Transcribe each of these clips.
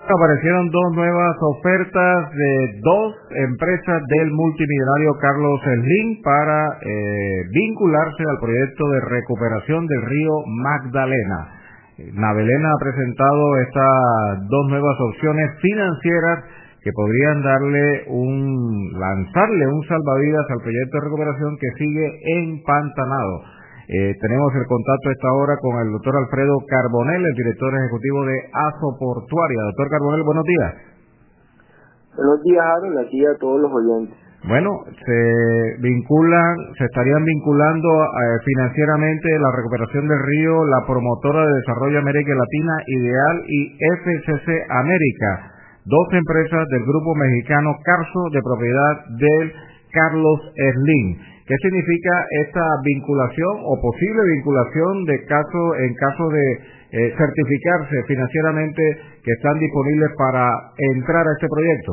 Aparecieron dos nuevas ofertas de dos empresas del multimillonario Carlos Slim para vincularse al proyecto de recuperación del río Magdalena. Navelena ha presentado estas dos nuevas opciones financieras que podrían lanzarle un salvavidas al proyecto de recuperación que sigue empantanado. Tenemos el contacto a esta hora con el doctor Alfredo Carbonell, el director ejecutivo de ASO Portuaria. Doctor Carbonell, buenos días. Buenos días, Aaron, aquí a todos los oyentes. Bueno, se estarían vinculando financieramente la recuperación del río, la promotora de desarrollo América Latina, Ideal y FCC América, dos empresas del grupo mexicano Carso de propiedad del Carlos Slim. ¿Qué significa esta vinculación o posible vinculación en caso de certificarse financieramente que están disponibles para entrar a este proyecto?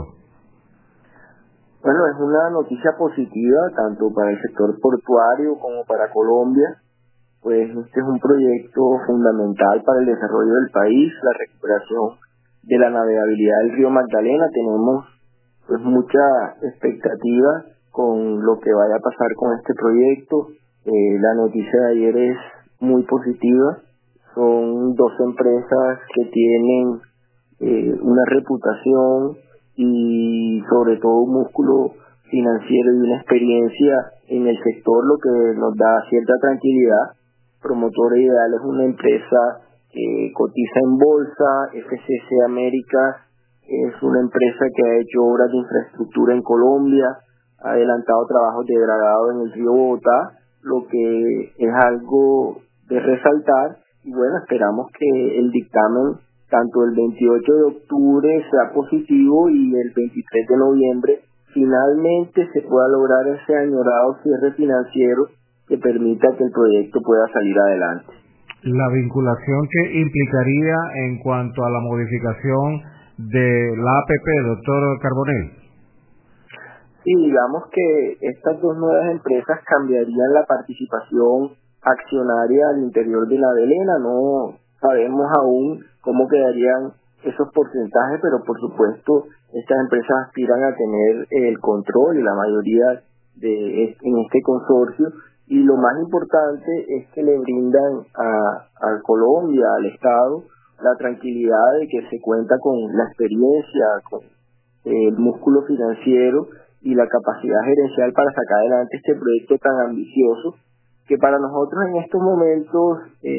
Bueno, es una noticia positiva tanto para el sector portuario como para Colombia, pues este es un proyecto fundamental para el desarrollo del país, la recuperación de la navegabilidad del río Magdalena. Tenemos pues mucha expectativa con lo que vaya a pasar con este proyecto. La noticia de ayer es muy positiva. Son dos empresas que tienen una reputación y sobre todo un músculo financiero y una experiencia en el sector, lo que nos da cierta tranquilidad. Promotora Ideal es una empresa que cotiza en bolsa. FCC América es una empresa que ha hecho obras de infraestructura en Colombia, ha adelantado trabajos de dragado en el río Bogotá, lo que es algo de resaltar. Y bueno, esperamos que el dictamen tanto el 28 de octubre sea positivo y el 23 de noviembre finalmente se pueda lograr ese añorado cierre financiero que permita que el proyecto pueda salir adelante. La vinculación que implicaría en cuanto a la modificación de la APP, doctor Carbonell. Sí, digamos que estas dos nuevas empresas cambiarían la participación accionaria al interior de Navelena. No sabemos aún cómo quedarían esos porcentajes, pero por supuesto estas empresas aspiran a tener el control y la mayoría en este consorcio, y lo más importante es que le brindan a Colombia, al Estado, la tranquilidad de que se cuenta con la experiencia, con el músculo financiero y la capacidad gerencial para sacar adelante este proyecto tan ambicioso, que para nosotros en estos momentos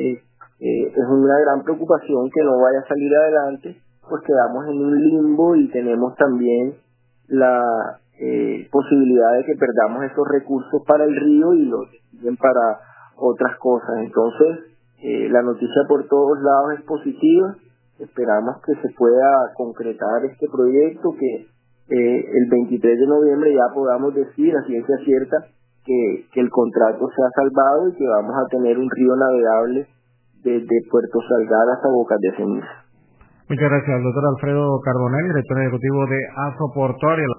es una gran preocupación que no vaya a salir adelante, pues quedamos en un limbo y tenemos también la posibilidad de que perdamos esos recursos para el río y los desvíen para otras cosas. Entonces, la noticia por todos lados es positiva. Esperamos que se pueda concretar este proyecto, que el 23 de noviembre ya podamos decir a ciencia cierta que el contrato se ha salvado y que vamos a tener un río navegable desde Puerto Salgar hasta Bocas de Ceniza. Muchas gracias, doctor Alfredo Carbonell, director ejecutivo de ASO Portuaria.